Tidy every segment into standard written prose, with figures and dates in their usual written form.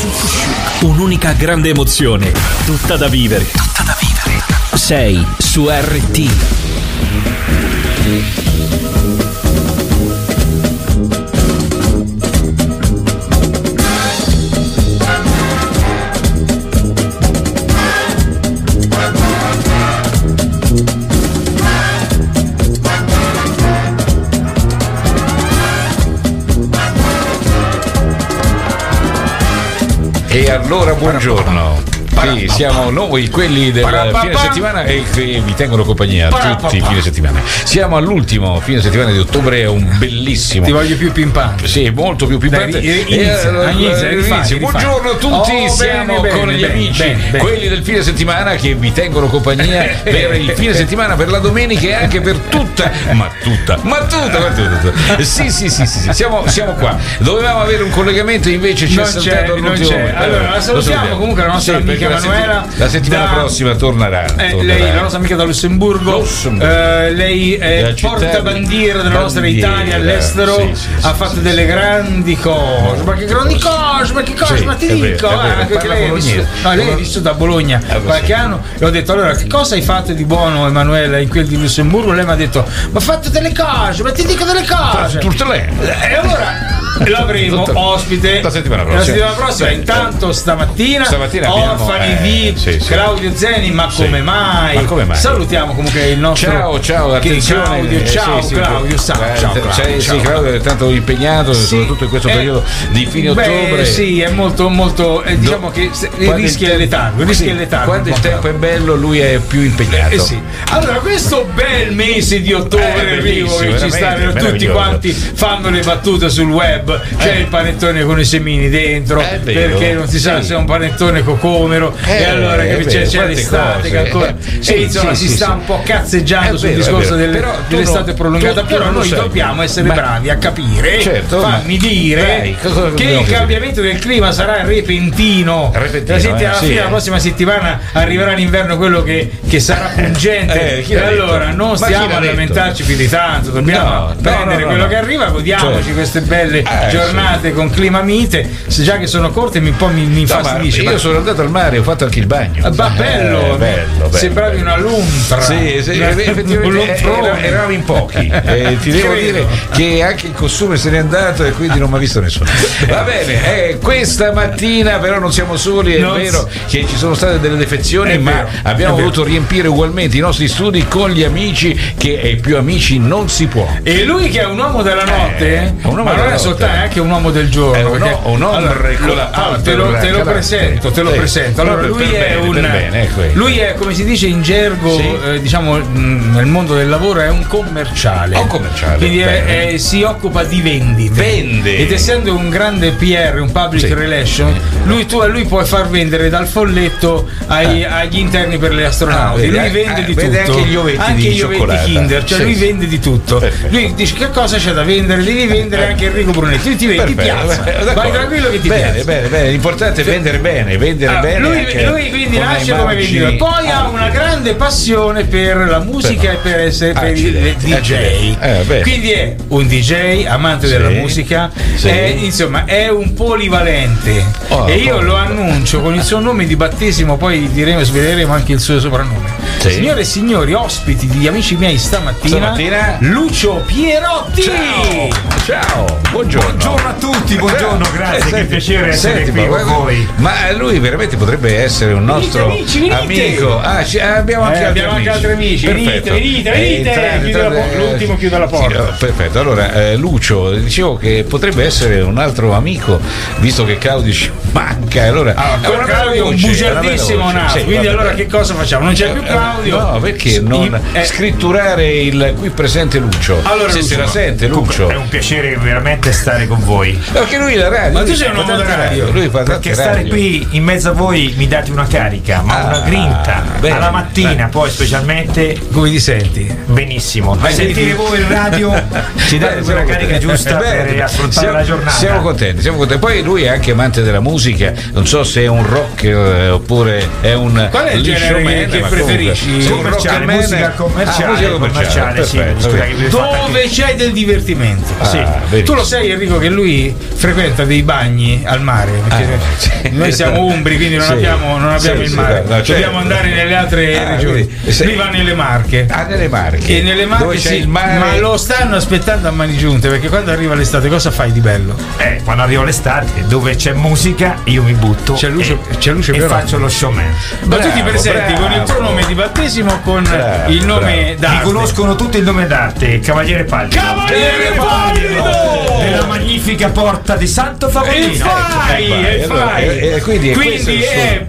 Un'unica grande emozione, tutta da vivere. Sei su RT. E allora buongiorno. Sì, siamo noi quelli del fine settimana e che vi tengono compagnia tutti i fine settimana. Siamo all'ultimo fine settimana di ottobre, è un bellissimo. Ti voglio più pimpante. Sì, molto più pimpante. Inizia. Buongiorno a tutti, siamo con gli amici, quelli del fine settimana che vi tengono compagnia per il fine settimana, per la domenica e anche per tutta. Sì, siamo qua. Dovevamo avere un collegamento, invece ci è saltato all'ultimo momento. Allora, la salutiamo comunque la nostra amica Emanuela. La settimana prossima tornerà. Lei, la nostra amica da Lussemburgo. Lei è portabandiera della nostra Italia all'estero. Ha fatto delle grandi cose. Ma che grandi cose? Ma che cosa? Ma ti dico, lei è vissuta a Bologna qualche anno e ho detto: allora, che cosa hai fatto di buono, Emanuela, in quel di Lussemburgo? Lei mi ha detto: ma ho fatto delle cose, ma ti dico delle cose. Tutte lei. E allora l'avremo ospite la settimana prossima. Intanto stamattina abbiamo Claudio Zeni, ma come mai? Salutiamo comunque il nostro ciao, attenzione. Claudio. Ciao, Claudio è tanto impegnato, soprattutto in questo periodo di fine ottobre. Sì, è molto diciamo che rischia il letargo. Quando il tempo è bello, lui è più impegnato. Allora, questo bel mese di ottobre vivo che ci stanno tutti quanti fanno le battute sul web. C'è il panettone con i semini dentro, perché non si sa se è un panettone cocomero, e allora c'è l'estate che ancora si sta un po' cazzeggiando sul discorso dell'estate prolungata, però noi dobbiamo essere bravi a capire, fammi dire che il cambiamento del clima sarà repentino. Alla fine della prossima settimana arriverà l'inverno, quello che sarà pungente, e allora non stiamo a lamentarci più di tanto, dobbiamo prendere quello che arriva, godiamoci queste belle giornate con clima mite, se che sono corte un po' mi infastidisce. Io sono andato al mare, ho fatto anche il bagno. Bello. Sembravi una luntra. Effettivamente eravamo in pochi. Ti devo dire che anche il costume se n'è andato e quindi non mi ha visto nessuno. Va bene, questa mattina però non siamo soli, è vero che ci sono state delle defezioni, ma abbiamo voluto riempire ugualmente i nostri studi con gli amici, che più amici non si può. E lui che è un uomo della notte, ma non è soltanto, è anche un uomo del giorno. Te lo presento. Allora, lui è, come si dice in gergo, diciamo nel mondo del lavoro, è un commerciale. Quindi si occupa di vendite. Ed essendo un grande PR, un public relation, lui può far vendere dal folletto agli interni per le astronauti. Lui vende di tutto. Anche gli ovetti Kinder, lui vende di tutto. Lui dice: che cosa c'è da vendere? Devi vendere anche Enrico Brunetti. Ti vendi, piazza. Vai tranquillo che ti piace. Bene, l'importante è vendere bene. Lui quindi nasce come venditore, poi ha una grande passione per la musica e per il DJ. Quindi è un DJ amante della musica, insomma è un polivalente, e io lo annuncio con il suo nome di battesimo, poi sveleremo anche il suo soprannome. Signore e signori, ospiti di amici miei stamattina Lucio Pierotti. Ciao, buongiorno a tutti, buongiorno, grazie, che piacere essere qui con voi. Ma lui veramente potrebbe essere un nostro amico. Abbiamo anche altri amici. Venite. L'ultimo chiude la porta. Perfetto. Allora, Lucio, dicevo che potrebbe essere un altro amico, visto che Claudio ci manca. Allora, Claudio è un bugiardissimo naso. Quindi allora che cosa facciamo? Non c'è più Claudio? No, perché non scritturare il qui presente Lucio? Allora, se la sente, Lucio. È un piacere veramente stare con voi. Perché lui la radio. Ma tu sei un uomo della radio. Lui fa perché stare qui in mezzo a voi mi date una carica, ma una grinta alla mattina, poi specialmente. Come ti senti? Benissimo. Sentire voi in radio ci date quella carica giusta per affrontare la giornata. Siamo contenti. Poi lui è anche amante della musica, non so se è un rocker oppure è un. Qual è il genere che preferisci? Musica commerciale, sì. Dove c'è del divertimento. Sì. Tu lo sei, Enrico che lui frequenta dei bagni al mare, perché noi siamo umbri, quindi non abbiamo il mare, dobbiamo andare nelle altre regioni. Lui va nelle Marche. Nelle Marche. E nelle Marche dove c'è il mare. Ma lo stanno aspettando a mani giunte, perché quando arriva l'estate cosa fai di bello? Quando arriva l'estate, dove c'è musica, io mi butto c'è luce e faccio lo showman. Ma tu ti presenti con il tuo nome di battesimo o con il nome d'arte? Mi conoscono tutti il nome d'arte, Cavaliere Pallido. Cavaliere Pallido! Della magnifica porta di Santo Favolino. Quindi è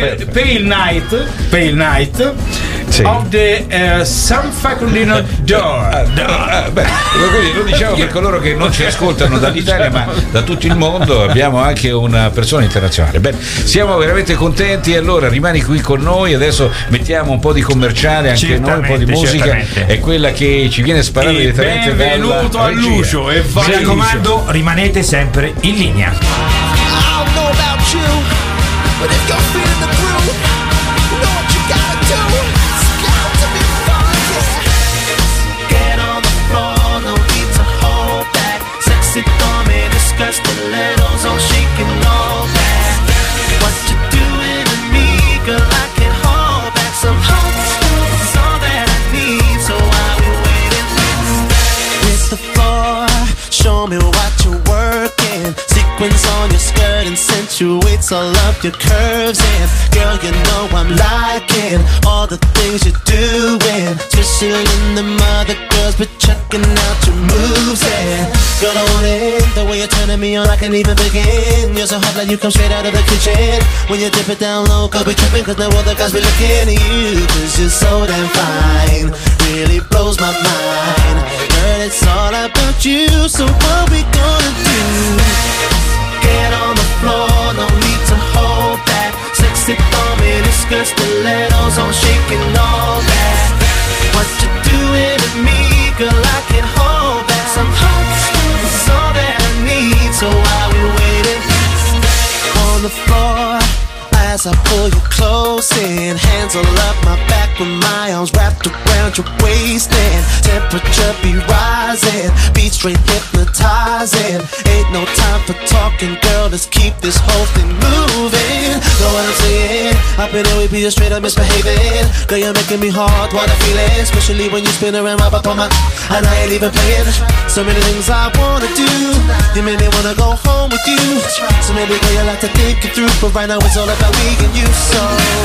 Pale Night of the San Faculino Door. Quindi lo diciamo per coloro che non ci ascoltano dall'Italia ma da tutto il mondo, abbiamo anche una persona internazionale. Bene, siamo veramente contenti. Allora rimani qui con noi, adesso mettiamo un po' di commerciale anche noi, un po' di musica, è quella che ci viene sparata direttamente benvenuto a Lucio e mi raccomando, rimanete sempre in linea. Stilettos on shaking all that. What you doing to me, girl? I can't hold back. Some hot stuff is all that I need, so I'll be waiting. Hit the floor, show me what you're working. Sequins on your skirt accentuates all of your curves, and girl, you know I'm liking all the things you're doing, especially in the other girls, but checking out your moves, and girl, I want it. The way you're turning me on, I can't even begin. You're so hot like you come straight out of the kitchen. When you dip it down low, girl, be tripping, cause now all the guys be looking at you, cause you're so damn fine. Really blows my mind. Girl, it's all about you, so what we gonna do? Get on the floor, no need to hold back. Sexy thumb in his skirt, stilettos on shaking all that. What you doing to me, girl, I can't hold back. Some hot stuff is all that I need, so I'll be waiting on the floor as I pull you close in. Hands all up my back with my arms wrapped around your waist, and temperature be rising, beat straight hypnotizing. Ain't no time for talking, girl, let's keep this whole thing moving. Know what I'm saying? Up in here we be just straight up misbehaving. Girl, you're making me hard, what I feel it, especially when you spin around right up on my, and I ain't even playing. So many things I wanna do, you made me wanna go home with you. So maybe girl, you like to think it through, but right now it's all about me and you. So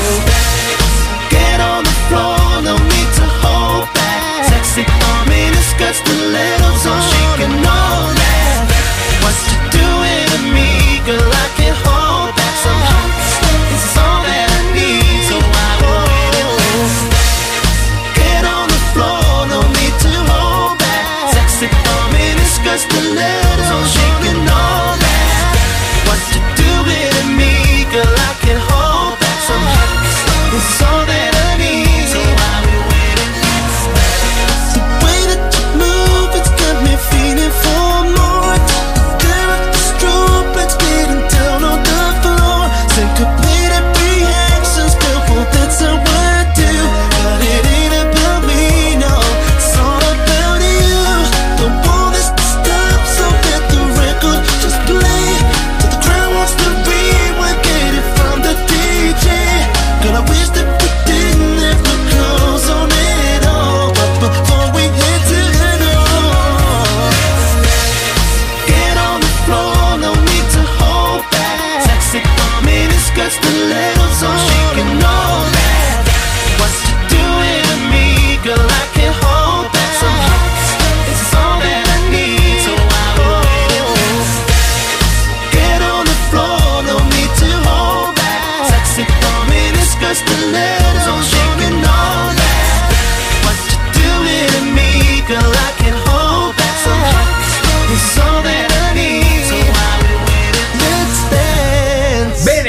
get on the floor, no need to hold back. Sexy thumb in his skirt, stilettos on, shaking all that. What you doing to me, girl, I can't hold back. Some hot stuff is all that I need, so I will wait. Get on the floor, no need to hold back. Sexy thumb in his skirt, stilettos on, shaking all that. What you doing to me, girl, I can't hold back. Some hot stuff is all that I need, so I'll be waiting. The way that you move, it's got me feeling for more. Glare of the strobe, let's getting down on the floor. Syncopated reactions, careful, that's how I do. But it ain't about me, no, it's all about you. Don't want this to stop, so let the record just play. Till the crowd wants to rewind, get it from the DJ. Girl, I wish that we didn't have to close on it all, but before we head to the door, get on the floor, no need to hold back. Sexy thumb in his skirt, stilettos on, shaking all that. What you doing to me, girl, I can't hold back. Some hot stuff is all that I need, so I will wait. Get on the floor, no need to hold back. Sexy thumb in his skirt, stilettos on, shaking all that. What you doing to me, girl, I can't hold back. Some hot stuff is all that I need, so I will wait. Let's dance. Bene,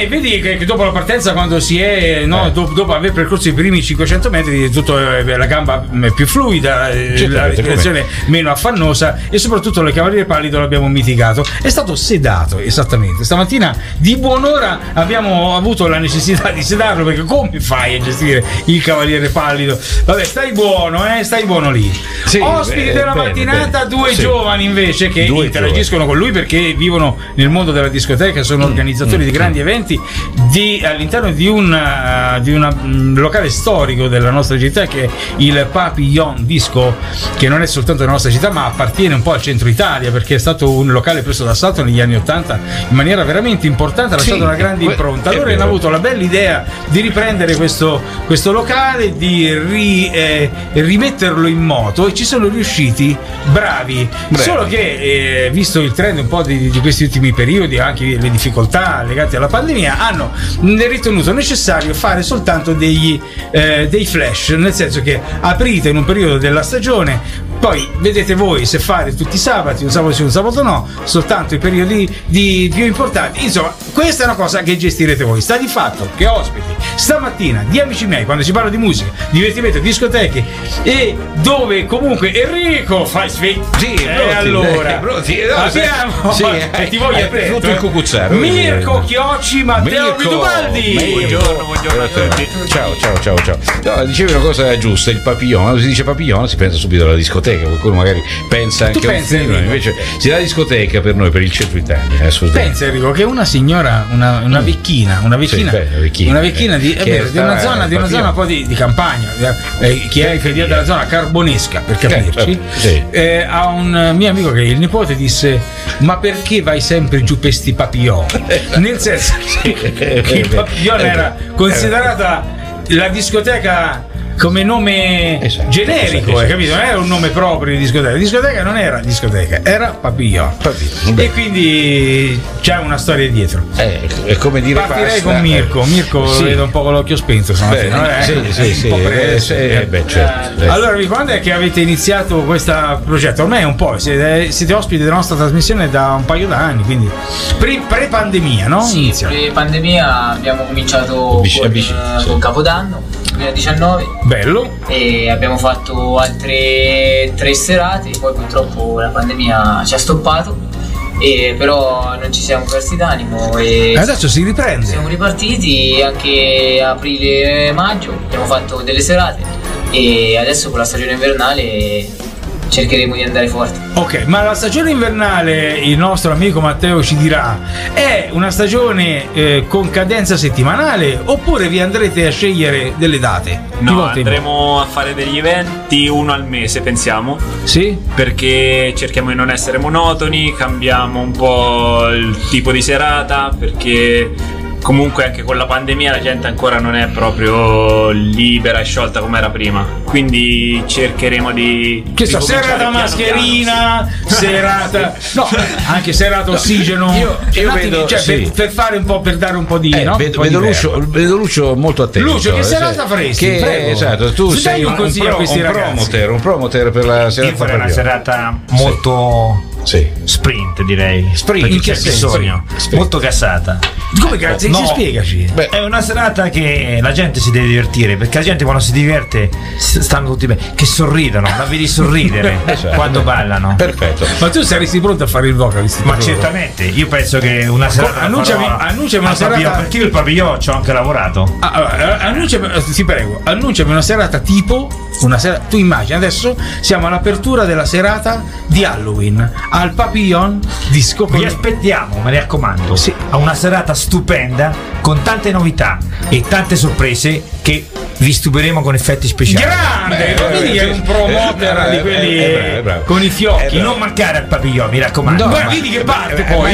Bene, vedi che dopo la partenza, quando si è dopo aver percorso i primi 500 metri, tutto la gamba più fluida, la respirazione meno affannosa e soprattutto il Cavaliere Pallido l'abbiamo mitigato. È stato sedato, esattamente. Stamattina di buon'ora abbiamo avuto la necessità di sedarlo, perché come fai a gestire il Cavaliere Pallido? Vabbè, stai buono lì. Sì, ospiti della mattinata, due giovani invece che interagiscono con lui perché vivono nel mondo della discoteca, sono organizzatori di grandi eventi all'interno di un locale storico della nostra città, che è il Papillon Disco, che non è soltanto della nostra città ma appartiene un po' al centro Italia, perché è stato un locale preso d'assalto negli anni '80 in maniera veramente importante, ha lasciato una grande impronta. Allora hanno avuto la bella idea di riprendere questo locale, di rimetterlo in moto, e ci sono riusciti bravi. Solo che visto il trend un po' di questi ultimi periodi, anche le difficoltà legate alla pandemia, hanno ritenuto necessario fare soltanto dei flash, nel senso che aprite in un periodo della stagione, poi vedete voi se fare tutti i sabati, un sabato sì, un sabato no, soltanto i periodi più importanti. Insomma, questa è una cosa che gestirete voi. Sta di fatto che ospiti stamattina di Amici miei, quando si parla di musica, divertimento, discoteche, e dove comunque Enrico fai allora abbiamo ti voglio tutto il cucuzzaro, Mirko Chiocci, Matteo Guidobaldi. Buongiorno a tutti. Ciao. No, dicevi una cosa giusta, il Papillon. Quando si dice Papillon si pensa subito alla discoteca, qualcuno magari pensa anche a un film, invece la discoteca per noi, per il centro Italia, pensa Enrico che una signora, una vecchina di una zona un po' di campagna, chi è inferiore della zona carbonesca, per capirci, a un mio amico che è il nipote disse: ma perché vai sempre giù per sti Papillon? Nel senso che il Papillon era considerata la discoteca come nome generico, capito? Non era un nome proprio di discoteca. La discoteca non era discoteca, era Papillon. E quindi c'è una storia dietro. È come dire partirei con Mirko. Lo vedo un po' con l'occhio spento stamattina. Certo. Allora, quando è che avete iniziato questo progetto? Ormai è un po', siete ospiti della nostra trasmissione da un paio d'anni, quindi pre-pandemia, no? Sì, pre-pandemia abbiamo cominciato con Capodanno 2019. Bello. E abbiamo fatto altre 3 serate, poi purtroppo la pandemia ci ha stoppato, però non ci siamo persi d'animo e adesso si riprende. Siamo ripartiti anche aprile-maggio, abbiamo fatto delle serate e adesso con la stagione invernale cercheremo di andare forte. Ok, ma la stagione invernale, il nostro amico Matteo ci dirà, è una stagione con cadenza settimanale oppure vi andrete a scegliere delle date? No, andremo a fare degli eventi, uno al mese pensiamo. Sì? Perché cerchiamo di non essere monotoni, cambiamo un po' il tipo di serata, perché comunque anche con la pandemia la gente ancora non è proprio libera e sciolta come era prima, quindi cercheremo di serata mascherina, serata anche serata ossigeno. Io vedo per fare un po', per dare un po' di vedo Lucio molto attento. Lucio, che serata faresti? Esatto, tu sei un promoter per la serata. Io farei una serata molto sprint, direi. In che senso? Molto gassata. Come cazzo? Spiegaci. È una serata che la gente si deve divertire, perché la gente quando si diverte stanno tutti bene, che sorridono, la vedi sorridere quando ballano. Perfetto. Ma tu saresti pronto a fare il vocalist? Ma certamente, io penso che una serata annunciami una serata, perché io il Papillon ci ho anche lavorato. Ti prego, annunciami una serata tipo tu immagini adesso siamo all'apertura della serata di Halloween al Papillon Disco. Vi aspettiamo, mi raccomando, a una serata stupenda con tante novità e tante sorprese che vi stupiremo con effetti speciali. Grande! Vedi che è un promoter di quelli con i fiocchi. Non mancare al Papillon, mi raccomando. Vedi che parte poi.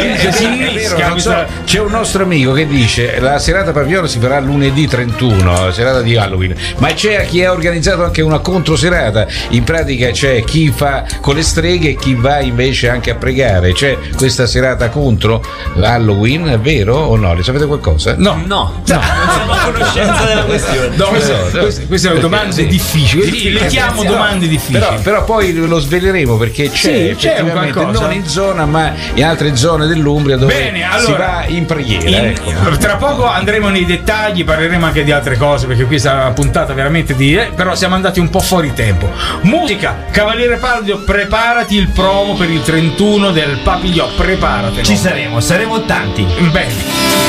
C'è un nostro amico che dice la serata Papillon si farà lunedì 31, serata di Halloween, ma c'è chi ha organizzato anche una controserata. In pratica c'è chi fa con le streghe e chi va invece anche a pregare. C'è questa serata contro Halloween, è vero o no? Ne sapete qualcosa? No. Non sono a conoscenza della questione. Queste sono domande difficili. Le chiamo domande difficili. Però poi lo sveleremo perché c'è effettivamente non in zona ma in altre zone dell'Umbria dove si va in preghiera. Tra poco andremo nei dettagli, parleremo anche di altre cose perché qui sarà una puntata veramente però siamo andati un po' fuori tempo. Musica, Cavaliere Paldio, preparati il promo per il 31 del Papillon, preparatelo. Ci saremo tanti. Bene.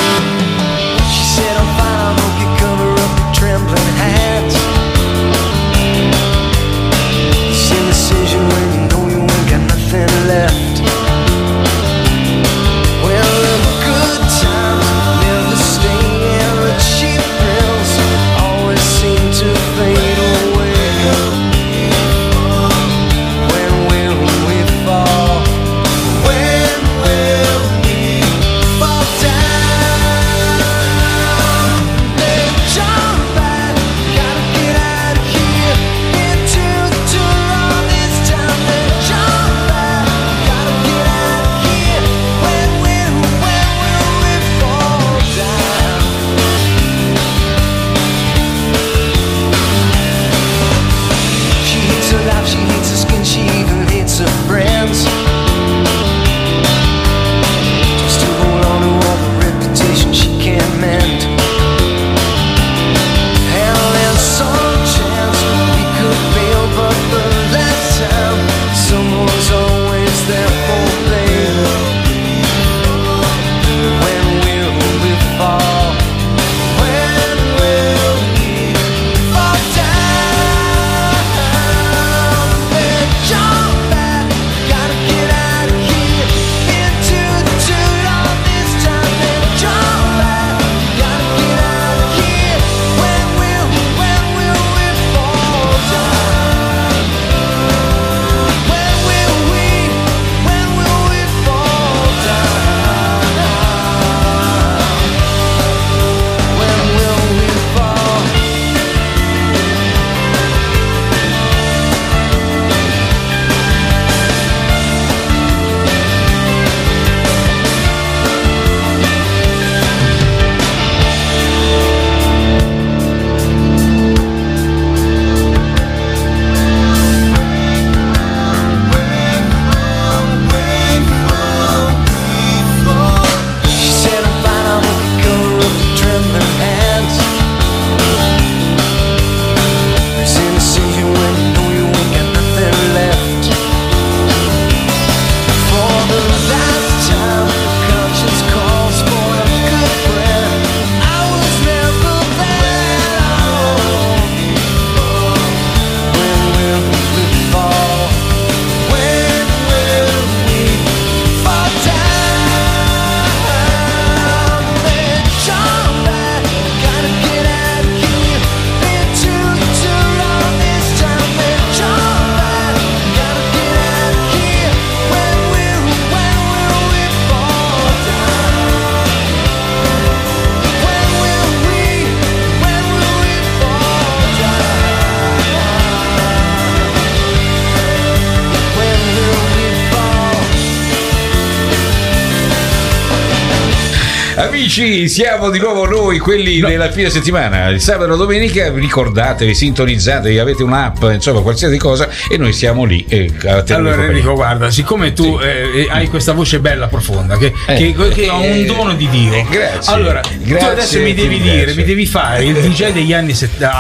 Amici, siamo di nuovo noi, quelli della fine settimana, il sabato e la domenica. Ricordatevi, sintonizzatevi, avete un'app, insomma qualsiasi cosa, e noi siamo lì. Allora Enrico, guarda, siccome tu hai questa voce bella, profonda, che ha un dono di Dio, grazie. Allora, tu adesso mi devi dire, mi devi fare il DJ degli anni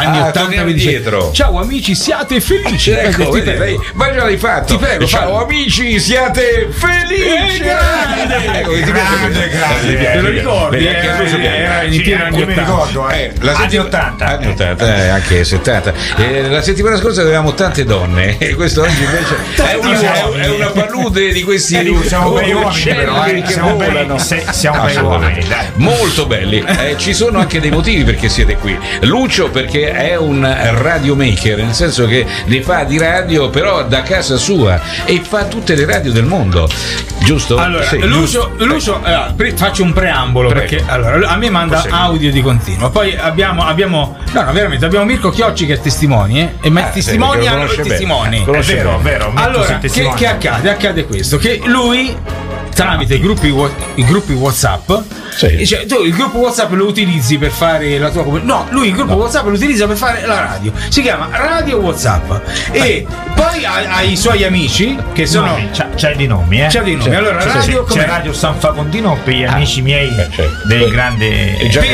80. Dietro. Ciao amici, siate felici. Ecco, ma già l'hai fatto. Ti prego, ciao amici, siate felici. Grande. Te lo ricordi? Era in pieno anni 80. Anni 80. Anni 80, anche 70. La settimana scorsa avevamo tante donne e questo oggi invece è una palude di questi siamo bei uomini, però siamo bei uomini, molto belli. Ci sono anche dei motivi perché siete qui. Lucio perché è un radio maker, nel senso che ne fa di radio però da casa sua e fa tutte le radio del mondo, giusto? Allora, sì, Lucio faccio un preambolo. Prego. Perché allora, a me manda audio di continuo, poi abbiamo Mirko Chiocci che è testimone e testimoniano i testimoni. È vero. Allora, che accade? Accade questo, che lui tramite i gruppi WhatsApp Sì. Cioè, tu il gruppo WhatsApp lo utilizzi per fare la tua no, lui il gruppo WhatsApp lo utilizza per fare la radio. Si chiama Radio WhatsApp. E poi ha i suoi amici che sono c'è di nomi, C'è di nomi. Allora radio c'è Radio San Facondino per gli amici miei del grande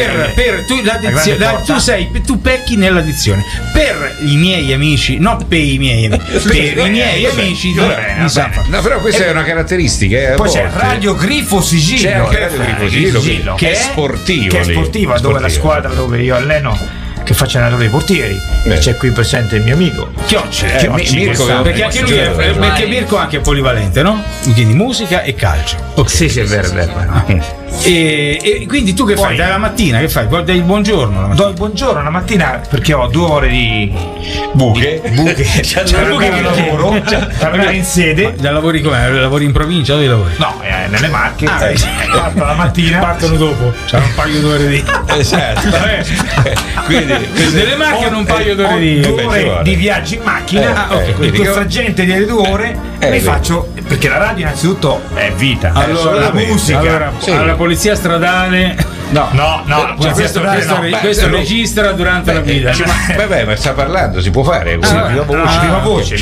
tu pecchi nell'addizione. Per i miei amici, non per i miei amici, per i miei amici di San Facondino. No, però questa è una caratteristica. Poi c'è Radio Grifo Sigillo. C'è anche Radio Grifo Sigillo che è sportivo. Che è sportiva, dove la squadra dove io alleno, che faccia allenatore dei portieri. C'è qui presente il mio amico Chiocci, Mirko, perché anche lui perché Mirko anche è polivalente, no? Quindi musica e calcio. Sì, è vero. E quindi tu che fai? Dai la mattina che fai? Dai il buongiorno? Do il buongiorno la mattina perché ho 2 ore di buche che lavoro in sede. Lavori come? Lavori in provincia? Dove lavori? No, nelle Marche. Parto la mattina, partono dopo. C'è un paio d'ore di. Esatto. Quindi nelle Marche hanno un paio d'ore di. 2 ore di viaggio in macchina. In questa gente delle 2 ore mi faccio, perché la radio innanzitutto è vita. Allora la musica. Allora, alla polizia stradale. No, questo registra durante la guida. Ma sta parlando, si può fare viva voce.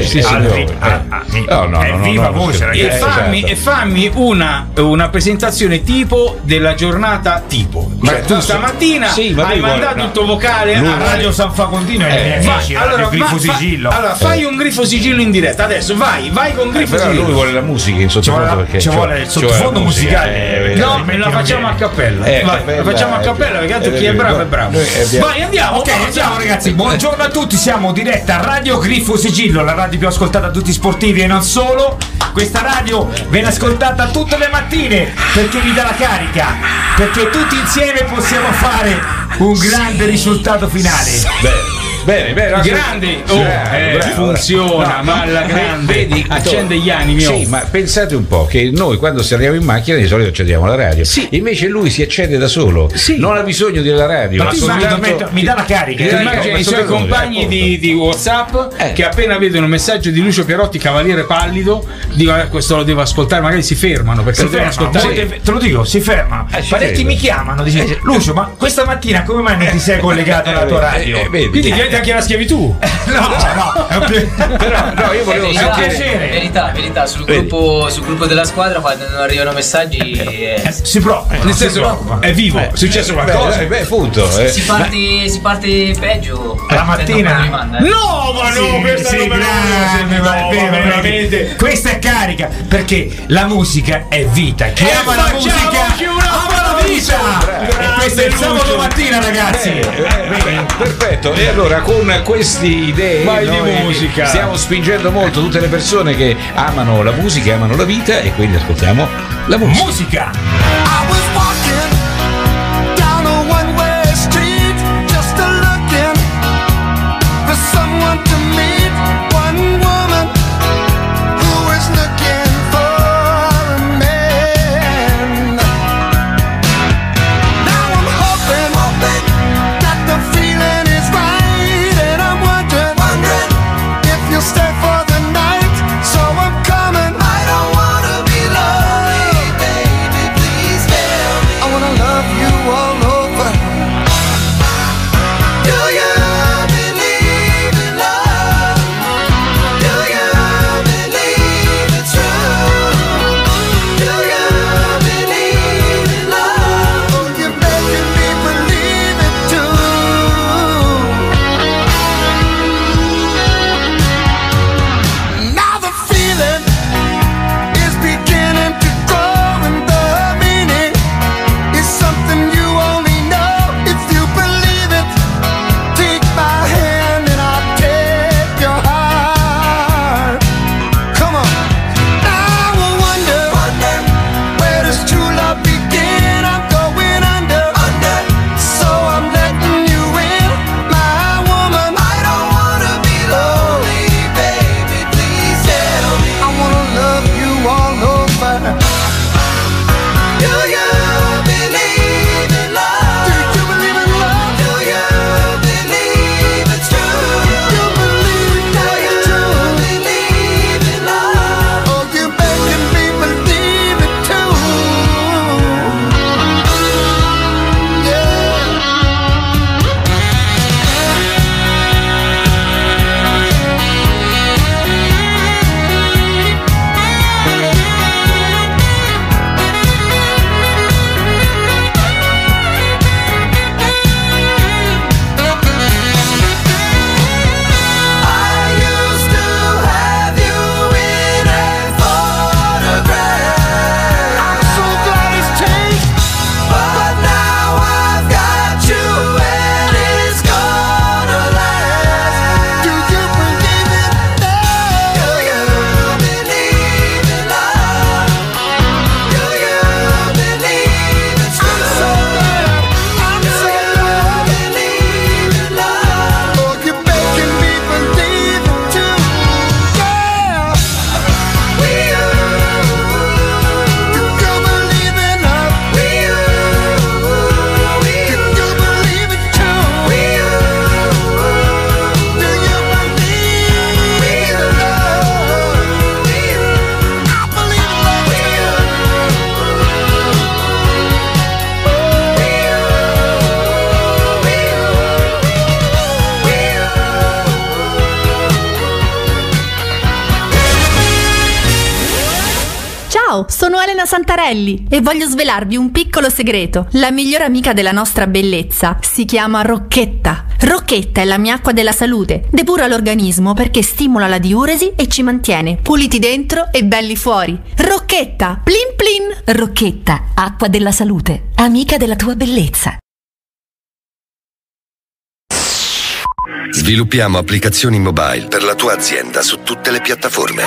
Viva voce, ragazzi. E fammi una presentazione tipo della giornata tipo. Tu stamattina hai mandato il tuo vocale a Radio San Facondino e allora Grifo Sigillo. Allora fai un Grifo Sigillo in diretta. Adesso vai con Grifo Sigillo. Lui vuole la musica in sottofondo, perché ci vuole il sottofondo musicale. No, la facciamo a cappella. La facciamo a cappella, perché tanto chi è bravo è bravo. Vai, andiamo. Andiamo ragazzi, buongiorno a tutti, siamo in diretta a Radio Grifo Sigillo, la radio più ascoltata da tutti i sportivi e non solo. Questa radio viene ascoltata tutte le mattine perché vi dà la carica, perché tutti insieme possiamo fare un grande risultato finale. Bene, grande, funziona, ma alla grande, vedi, accende gli animi. Sì, ma pensate un po' che noi quando saliamo in macchina di solito accendiamo la radio. Sì. Invece lui si accende da solo. Sì. Non ha bisogno della radio. Ma mi dà la carica. Immagina i suoi compagni di WhatsApp che appena vedono un messaggio di Lucio Pierotti, Cavaliere Pallido, dicono questo lo devo ascoltare, magari si fermano perché devono ascoltare. Te lo dico, si ferma. Parecchi mi chiamano, dice Lucio, ma questa mattina come mai non ti sei collegato alla tua radio? Quindi diventa anche la schiavitù. No, io volevo sentire. Verità, sul gruppo della squadra quando non arrivano messaggi si prova. Nel senso è vivo, è successo qualcosa. Appunto. Si parte peggio la mattina. No, ma no, questa veramente. Questa è carica, perché la musica è vita. Chi ama la musica ama la vita. E questo è il sabato mattina, ragazzi. Perfetto. E allora con queste idee di musica stiamo spingendo molto tutte le persone che amano la musica, amano la vita, e quindi ascoltiamo la musica. I was walking down a one-way street, just looking for someone to meet. One woman who was looking for a man. Now I'm hoping that the feeling is right, and I'm wondering if you'll stay for the night. So I'm coming. I don't wanna be lonely, baby, please stay. Ciao, sono Elena Santarelli e voglio svelarvi un piccolo segreto. La migliore amica della nostra bellezza si chiama Rocchetta. Rocchetta è la mia acqua della salute. Depura l'organismo perché stimola la diuresi e ci mantiene puliti dentro e belli fuori. Rocchetta, plin plin. Rocchetta, acqua della salute, amica della tua bellezza. Sviluppiamo applicazioni mobile per la tua azienda su tutte le piattaforme.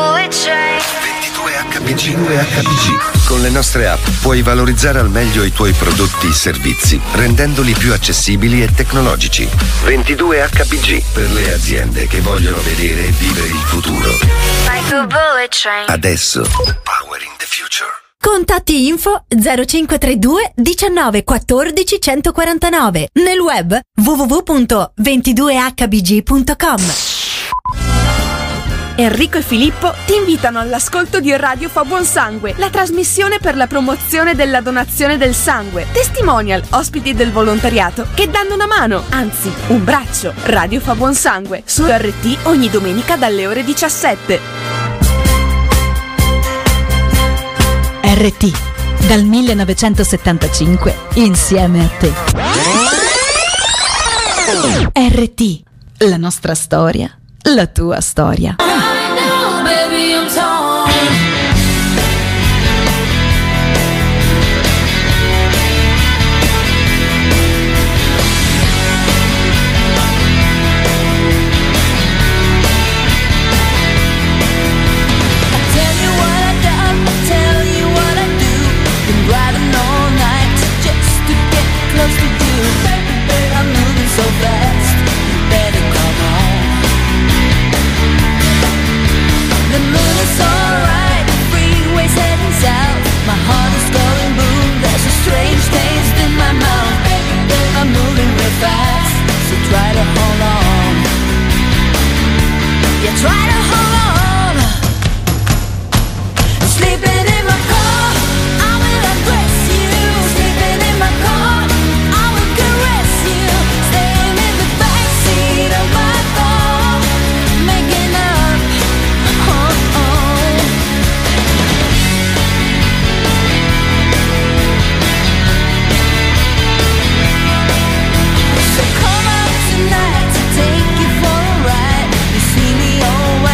22HPG. Con le nostre app puoi valorizzare al meglio i tuoi prodotti e servizi, rendendoli più accessibili e tecnologici. 22HPG per le aziende che vogliono vedere e vivere il futuro. Adesso, powering the future. Contatti info 0532 19 14 149. Nel web www.22hbg.com. Enrico e Filippo ti invitano all'ascolto di Radio Fa Buon Sangue, la trasmissione per la promozione della donazione del sangue. Testimonial, ospiti del volontariato che danno una mano, anzi un braccio. Radio Fa Buon Sangue su RT ogni domenica dalle ore 17. RT, dal 1975, insieme a te. RT, la nostra storia, la tua storia. So fast, you better come on. The moon is alright, the freeway's heading south. My heart is going boom, there's a strange taste in my mouth. I'm moving real fast, so try to hold on. Yeah, try to hold on. Sleeping in my car, I will undress you. Sleeping in my car, I will caress you. Of my thought, making up, So come out tonight to take you for a ride. You see me all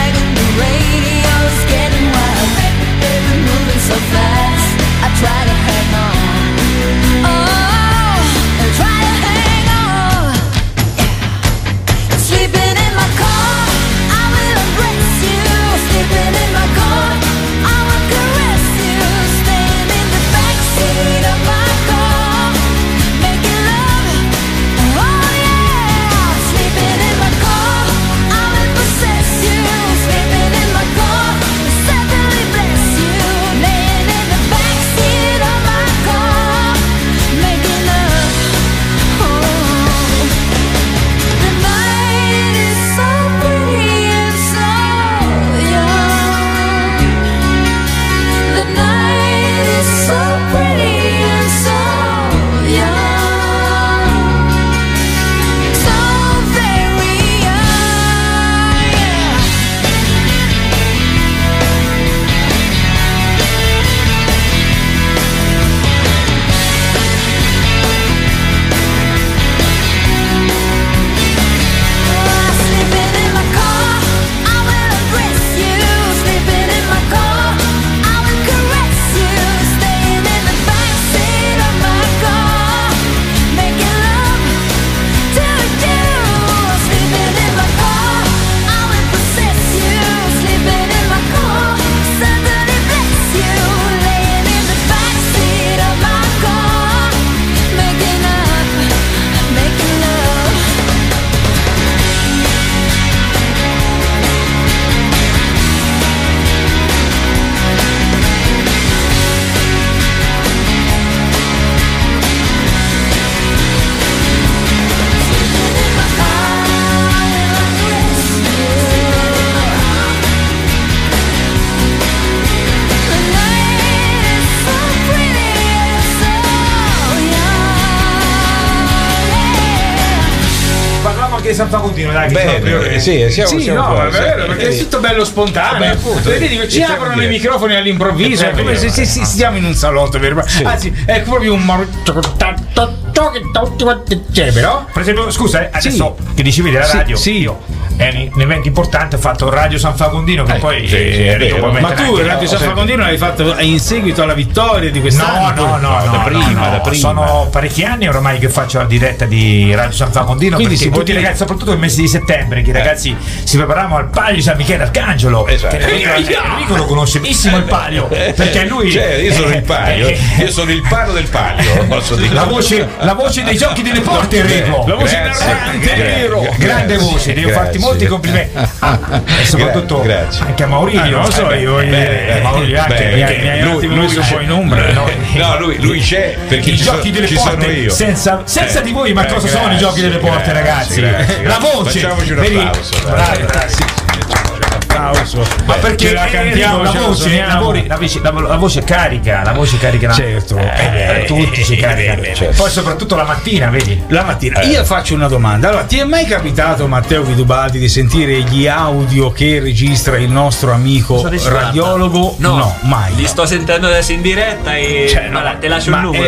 giocchi di San Facondino, dai. Bene, no, è vero, perché è tutto bello spontaneo. Vedi, ci aprono i microfoni all'improvviso, è come se stiamo in un salotto, anzi, è proprio un però. Per esempio, scusa, adesso che dicevi della radio, io un evento importante ho fatto Radio San Facondino, che poi ma tu Radio San Facondino l'hai fatto in seguito alla vittoria di quest'anno? No, da prima. Sono parecchi anni ormai che faccio la diretta di Radio San Facondino. Quindi si tutti i ragazzi, soprattutto nel mese di settembre, che i ragazzi si preparavano al Palio di San Michele Arcangelo. Enrico lo conosce benissimo il Palio, perché lui io sono il Palio, io sono il palo del Palio, posso dire. La voce dei giochi delle porte, Enrico. La voce narrante, grande voce, devo farti molti complimenti. E soprattutto anche a Maurizio, non so io. Maurizio anche mi hai un attimo messo un po' in ombra. No, lui c'è perché i giochi delle porte senza di voi, ma cosa sono i giochi delle porte, ragazzi? La voce. Facciamoci un applauso. Ma perché la cantiamo, la voce carica, certo, tutti si caricano, poi soprattutto la mattina, vedi? La mattina. Io faccio una domanda. Allora, ti è mai capitato, Matteo Guidubaldi, di sentire gli audio che registra il nostro amico radiologo? No, mai. Li sto sentendo adesso in diretta e te lascio il numero.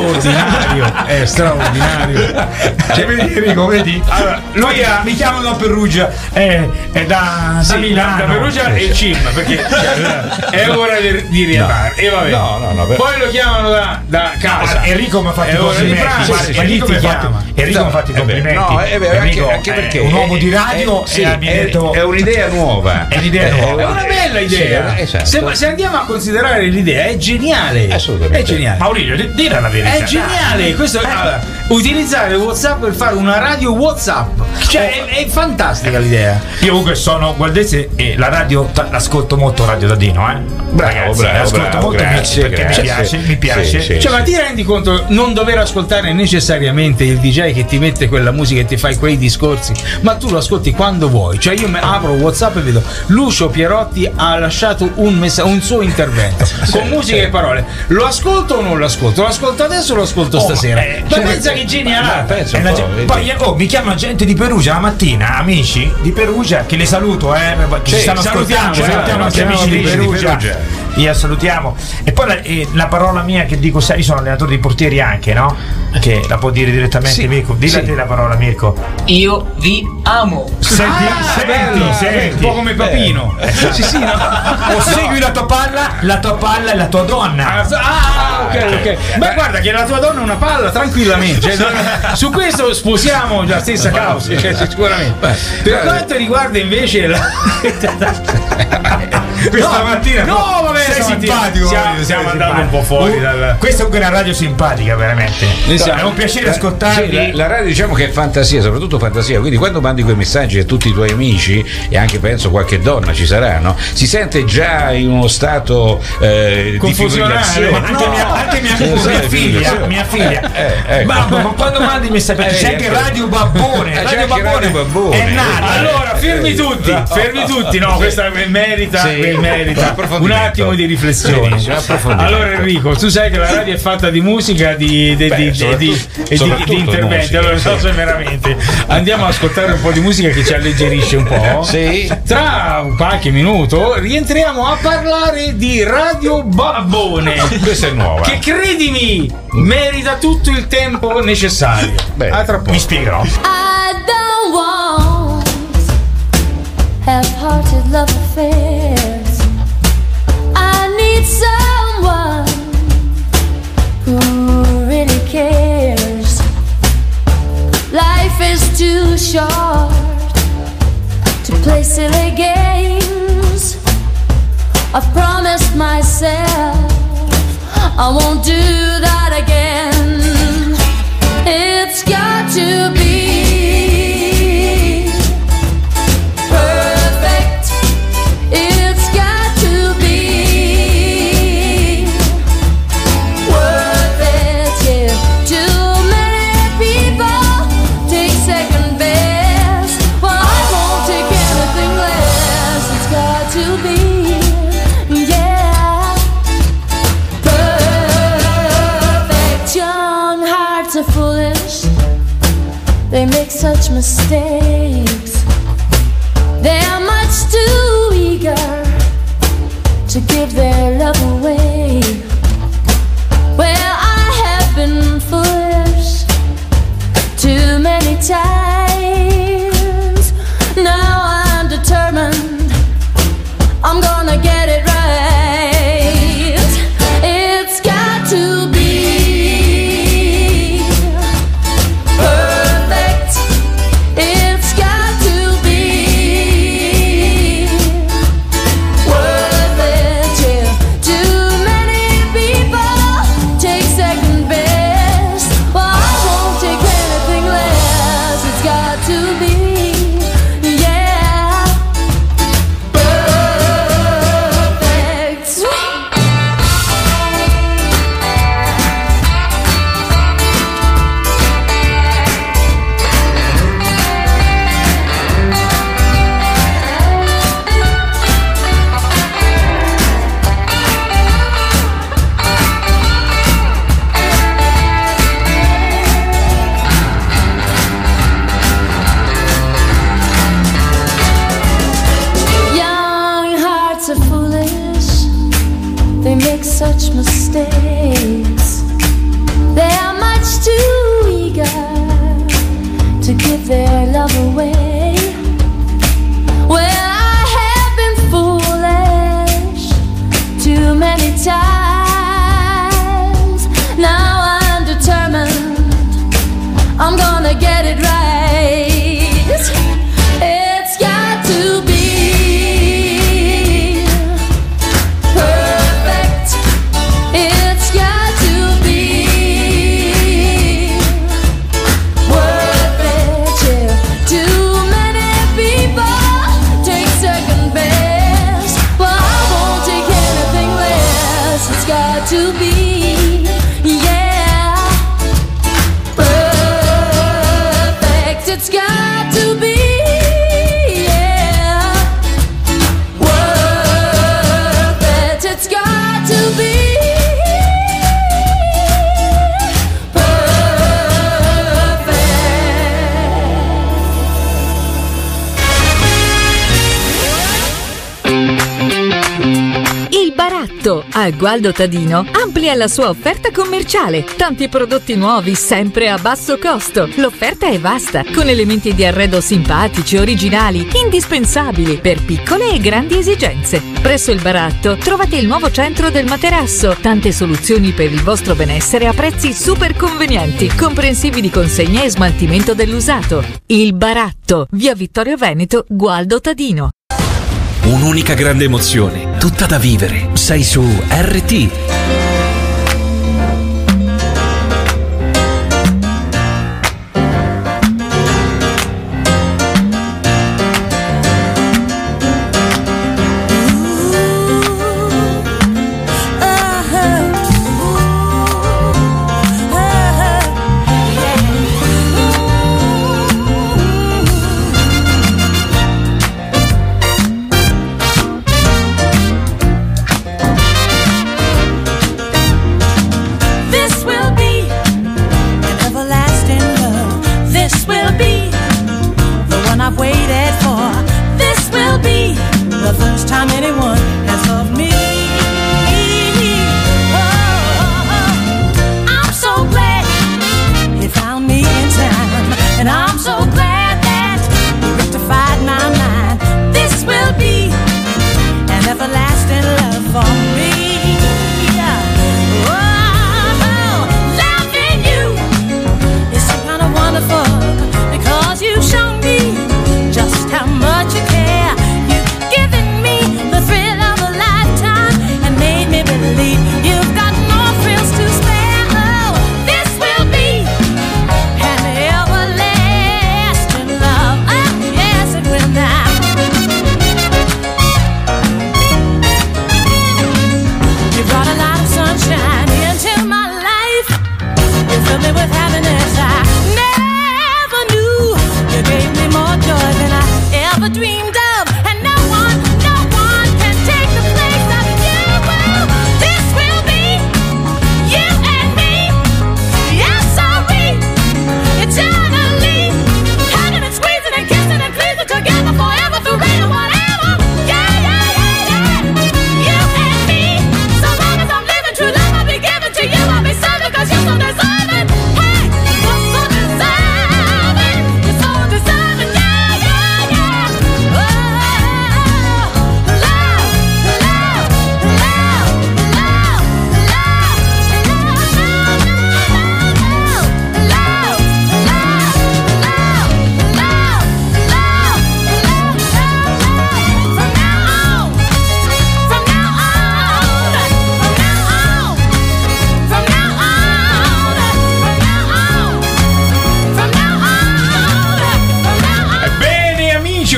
È straordinario. Vedi Enrico, vedi? Allora, lui mi chiama da Perugia, è da Milano. Da Perugia e Cim, perché è ora di rientrare. E vabbè. No, poi lo chiamano da casa. Enrico mi ha fatto i complimenti. Enrico mi ha fatto i complimenti. No, anche perché un uomo di radio è un'idea nuova. È una bella idea. Se andiamo a considerare l'idea, è geniale. Assolutamente. È geniale. Maurizio, dire la verità. È geniale. Questo utilizzare WhatsApp per fare una radio WhatsApp. Cioè, è fantastica l'idea. Io comunque sono gualdese e la radio l'ascolto molto, Radio Dadino, bravo, l'ascolto molto perché mi piace. Sì, ma ti rendi conto non dover ascoltare necessariamente il DJ che ti mette quella musica e ti fai quei discorsi, ma tu lo ascolti quando vuoi. Cioè io apro WhatsApp e vedo Lucio Pierotti ha lasciato un suo intervento con musica e parole. Lo ascolto o non lo ascolto? Lo ascolto adesso o lo ascolto stasera? Ma pensa che geniale. Poi mi chiama gente di Perugia la mattina, amici di Perugia, che le saluto, ci stanno ascoltando, salutiamo anche amici di Perugia. Vi salutiamo. E poi la parola mia che dico, sai, io sono allenatore di portieri anche, no? Che la può dire direttamente Mirko. Dilla te la parola, Mirko. Io vi amo. Senti. Un po' come Papino. O segui la tua palla e la tua donna. Ok. Ma guarda che la tua donna è una palla, tranquillamente. Su questo sposiamo la stessa causa, sicuramente. Per quanto riguarda invece questa mattina sei simpatico, stiamo andando un po' fuori questa è una radio simpatica, veramente. È un piacere ascoltarvi. La radio, diciamo che è fantasia, soprattutto fantasia, quindi quando mandi quei messaggi a tutti i tuoi amici, e anche penso qualche donna ci sarà, no? Si sente già in uno stato di fibrillazione. Anche mia figlia. Ma quando mandi i messaggi, c'è anche Radio Babbone. Radio Babbone è nata. Allora fermi tutti, no, questa merita un attimo di riflessione. Allora Enrico, tu sai che la radio è fatta di musica, di interventi. Allora non so se veramente andiamo ad ascoltare un po' di musica che ci alleggerisce un po'. Tra qualche minuto rientriamo a parlare di Radio Babbone. Questa è nuova, che credimi merita tutto il tempo necessario. A tra poco. Mi spiegherò. I don't want half-hearted love affairs. I need someone who really cares. Life is too short to play silly games. I've promised myself I won't do that again. It's got to be perfect. It's got to be worth it. Yeah. Too many people take second best. Well, I won't take anything less. It's got to be, yeah, perfect. Young hearts are foolish. they make such mistakes. They are much too eager to give their love away. Well, I have been foolish too many times. Now I'm determined, I'm gonna get it right. It's got to be perfect. It's got to be worth it. Yeah. Too many people take second best. Well, I won't take anything less. It's got to be, yeah, perfect. Young hearts are foolish, they make such mistakes. They are much too eager to give their love away. Well, I have been foolish too many times. Now I'm determined, I'm gonna get it right. It's got to be perfect. It's got to be worth it. Yeah. Too many people take second best. Well, I won't take anything less. It's got to be, yeah, perfect. It's got to be, yeah, worth it. It's got to be Il Baratto a Gualdo Tadino amplia la sua offerta commerciale. Tanti prodotti nuovi sempre a basso costo. L'offerta è vasta, con elementi di arredo simpatici, originali, indispensabili per piccole e grandi esigenze. Presso il Baratto trovate il nuovo centro del materasso. Tante soluzioni per il vostro benessere a prezzi super convenienti, comprensivi di consegna e smaltimento dell'usato. Il Baratto, via Vittorio Veneto, Gualdo Tadino. Un'unica grande emozione, tutta da vivere. Sei su RT.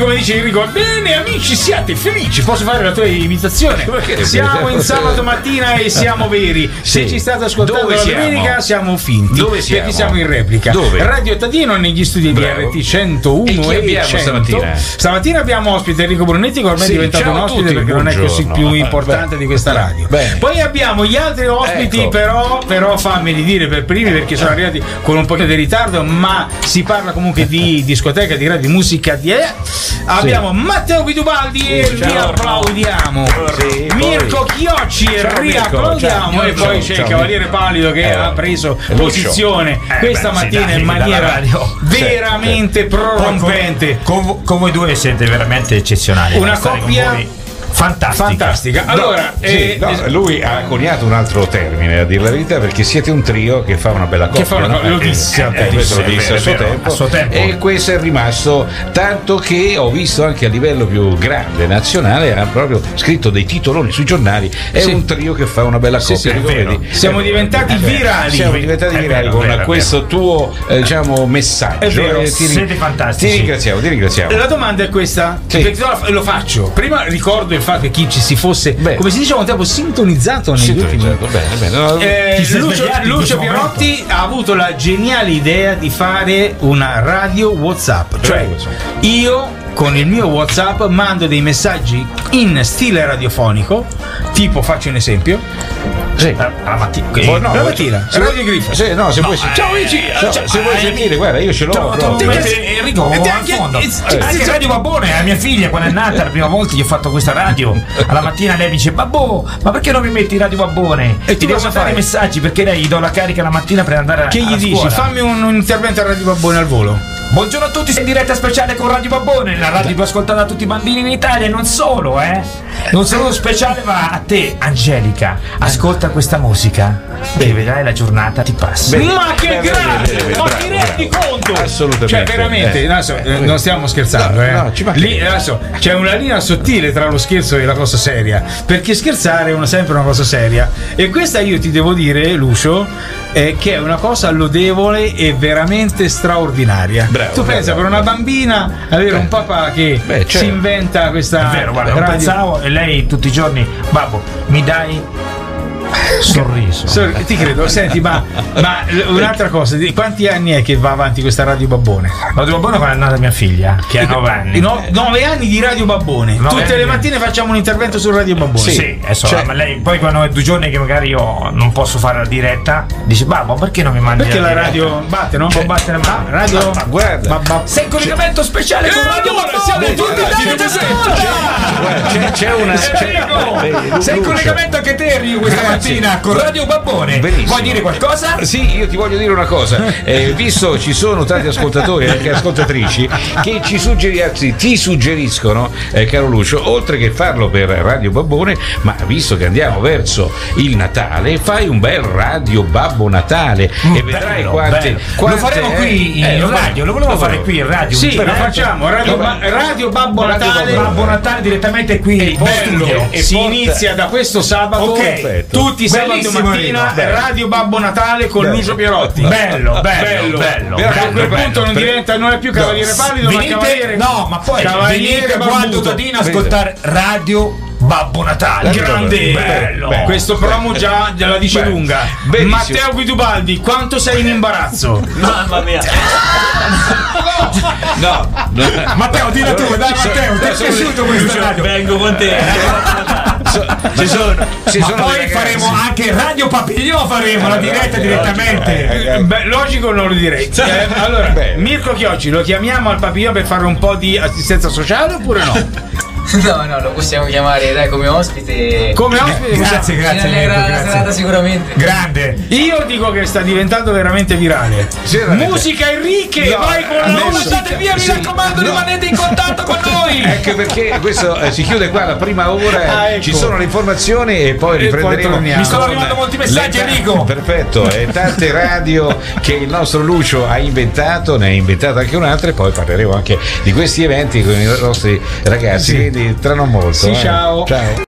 come dice Enrico, bene amici, siate felici. Posso fare la tua imitazione? Siamo in sabato mattina e siamo veri. Se ci state ascoltando la domenica siamo finti. Dove siamo? Perché siamo in replica. Dove? Radio Tadino negli studi di RT 101 e chi abbiamo 100. stamattina? Stamattina abbiamo ospite Enrico Brunetti, che ormai è diventato un ospite perché non è così più importante di questa radio. Poi abbiamo gli altri ospiti, però fammeli dire per primi perché sono arrivati con un pochino di ritardo, ma si parla comunque di discoteca, di radio, di musica. Abbiamo Matteo Guidubaldi e riapplaudiamo. Mirko Chiocci e riapplaudiamo. E poi c'è il Cavaliere Pallido che ha preso posizione questa mattina in maniera veramente prorompente. Con voi due siete veramente eccezionali. Una coppia fantastica. Allora, lui ha coniato un altro termine, a dire la verità, perché siete un trio che fa una bella coppia. Lo disse questo lo disse a suo tempo. E questo è rimasto, tanto che ho visto anche a livello più grande nazionale, ha proprio scritto dei titoloni sui giornali. È un trio che fa una bella coppia. Siamo diventati virali. Siamo diventati virali con questo tuo diciamo messaggio. È vero, siete fantastici. Ti ringraziamo. La domanda è questa, lo faccio. Prima ricordo il fatto che chi ci si fosse, come si dice un tempo, sintonizzato negli ultimi. Lucio Pierotti ha avuto la geniale idea di fare una radio WhatsApp, cioè io con il mio WhatsApp mando dei messaggi in stile radiofonico, tipo, faccio un esempio, alla mattina, la mattina Radio Grifo. Se vuoi ciao amici, se vuoi sentire, guarda, io ce l'ho Enrico, anche Radio Babbone, a mia figlia quando è nata la prima volta gli ho fatto questa radio, alla mattina lei mi dice: babbo, ma perché non mi metti Radio Babbone? E ti devo mandare i messaggi perché lei gli do la carica la mattina per andare che gli dici? Fammi un intervento a Radio Babbone al volo. Buongiorno a tutti, sei in diretta speciale con Radio Babbone, la radio più ascoltata da tutti i bambini in Italia, e non solo, non solo speciale va a te, Angelica. Ascolta questa musica e vedrai la giornata ti passa. Ma che grande! Ma ti rendi conto? Assolutamente. Cioè veramente, adesso, non stiamo scherzando, lì adesso c'è una linea sottile tra lo scherzo e la cosa seria, perché scherzare è sempre una cosa seria, e questa io ti devo dire, Lucio, che è una cosa lodevole e veramente straordinaria. Tu pensa, per una bambina avere un papà che si inventa questa. È vero, guarda, non pensavo, e lei tutti i giorni: babbo, mi dai sorriso. Ti credo. Senti, ma un'altra cosa, di quanti anni è che va avanti questa Radio Babbone? Radio Babbone quando è nata mia figlia, che ha 9 anni. 9 anni di Radio Babbone. Tutte le mattine facciamo un intervento su Radio Babbone. Sì, ma lei poi quando è 2 giorni che magari io non posso fare la diretta, dice: babbo, perché non mi mandi perché la radio batte, no? Può battere radio. Guarda, sei in collegamento speciale con Radio Babbone. Siamo tutti c'è una sei in collegamento anche te, Rio, questa mattina con Radio Babbone. Benissimo. Vuoi dire qualcosa? Sì, io ti voglio dire una cosa. Visto ci sono tanti ascoltatori e anche ascoltatrici che ti suggeriscono, caro Lucio, oltre che farlo per Radio Babbone, ma visto che andiamo verso il Natale, fai un bel Radio Babbo Natale e vedrai quante lo faremo qui in radio. Lo volevo fare qui in radio. Sì, lo facciamo. Radio Babbo Natale. Babbo Natale direttamente qui. Bello. E si inizia da questo sabato. Tutti i sabati mattina Radio Babbo Natale con Lucio Pierotti. Bello. A quel punto non è più Cavaliere Pallido, ma Cavaliere. No, ma poi Cavaliere quando Tadino ascoltare Radio Babbo Natale. Grande, bello. Questo promo già la dice lunga. Matteo Guidubaldi, quanto sei in imbarazzo? Mamma mia. No. Matteo, dillo tu, dai Matteo, ti è piaciuto questo radio? Vengo con te. Ci sono poi faremo anche Radio Papillon, faremo la diretta direttamente. Logico, non lo direi. Allora, Mirko Chiocci lo chiamiamo al Papillon per fare un po' di assistenza sociale oppure no? No, lo possiamo chiamare come ospite. Come ospite? Grazie. La serata sicuramente. Grande. Io dico che sta diventando veramente virale. Musica Enrique, vai con non andate via, mi raccomando, rimanete in contatto con noi. Ecco perché questo si chiude qua la prima ora. Ecco. Ci sono le informazioni e poi riprenderemo. Mi stanno arrivando molti messaggi, Enrico. Perfetto, e tante radio che il nostro Lucio ha inventato, ne ha inventato anche un'altra, e poi parleremo anche di questi eventi con i nostri ragazzi. Quindi tra non molto. Ciao.